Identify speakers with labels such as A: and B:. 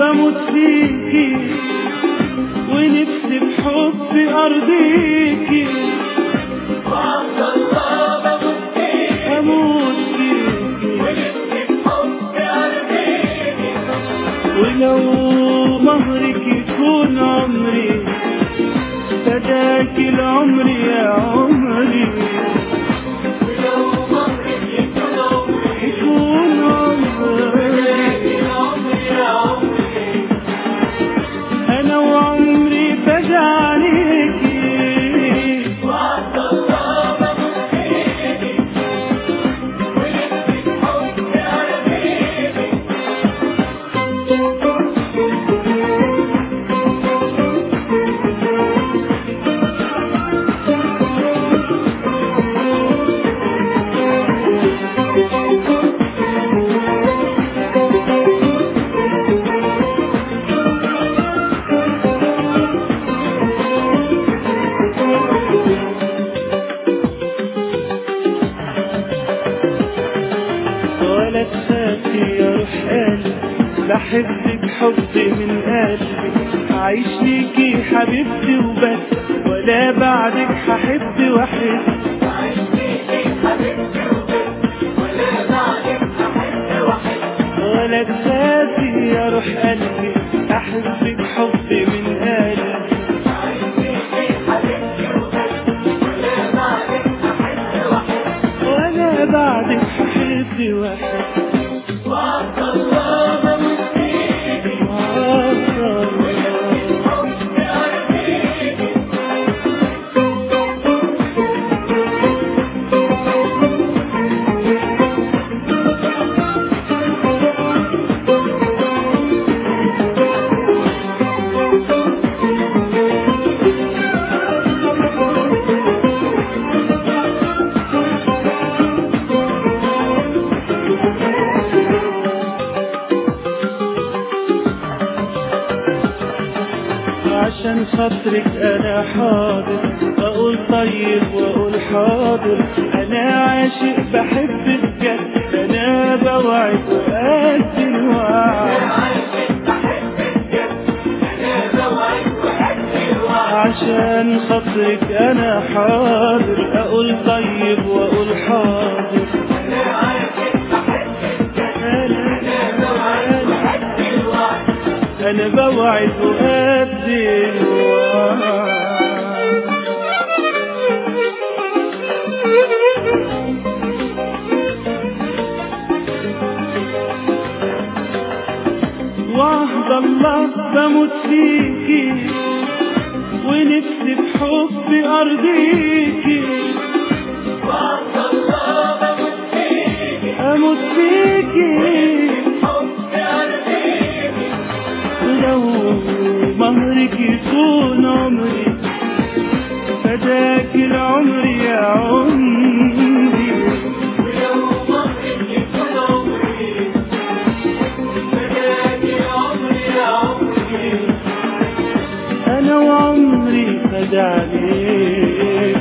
A: بموت فيكي ونفسي بحب أرضيكي.
B: وعد الله بموت فيكي
A: أموت فيكي
B: ونفسي بحب أرضيكي.
A: ولو مهرك يكون عمري فداك العمر يا عمري.
B: ولو مهرك يكون عمري
A: يكون عمري
B: العمر يا عمري.
A: أنا وعمري فدى عليكي.
B: وعد الله بموت فيكي ونفسي بحب أرضيكي.
A: ولا تخافي يا روح قلبي بحبك حب من قلبي. هعيش ليكي حبيبتي وبس ولا بعدك هحب واحد.
B: عايش فيكي حبيبتي وبس ولا بعدك هحب واحد.
A: ولا تخافي يا روح قلبي أحبك حب من قلبي.
B: عايش فيكي حبيبتي وبس ولا بعدك هحب واحد.
A: ولا بعدك هحب واحد.
B: وعد الله بموت فيكي
A: وعد الله
B: حب أرضيكي.
A: عشان خاطرك انا حاضر اقول طيب واقول حاضر. انا عاشق بحب بجد انا بوعد وقد الوعد.
B: عايش بحب بجد أنا بوعد وأدي الوعد.
A: عشان خاطرك انا حاضر اقول طيب واقول حاضر.
B: أنا عايش بحب بجد أنا بوعد وأدي الوعد.
A: انا بوعد وقد الوعد. وعد الله بموت فيكي ونفسي بحب أرضيكي.
B: وعد الله بموت فيكي
A: أموت فيكي
B: حب أرضيكي.
A: ولو مهرك يكون عمري فداك العمر يا عمري.
B: ولو مهرك يكون عمري فداك العمر يا عمري.
A: أنا وعمري فدى عليك.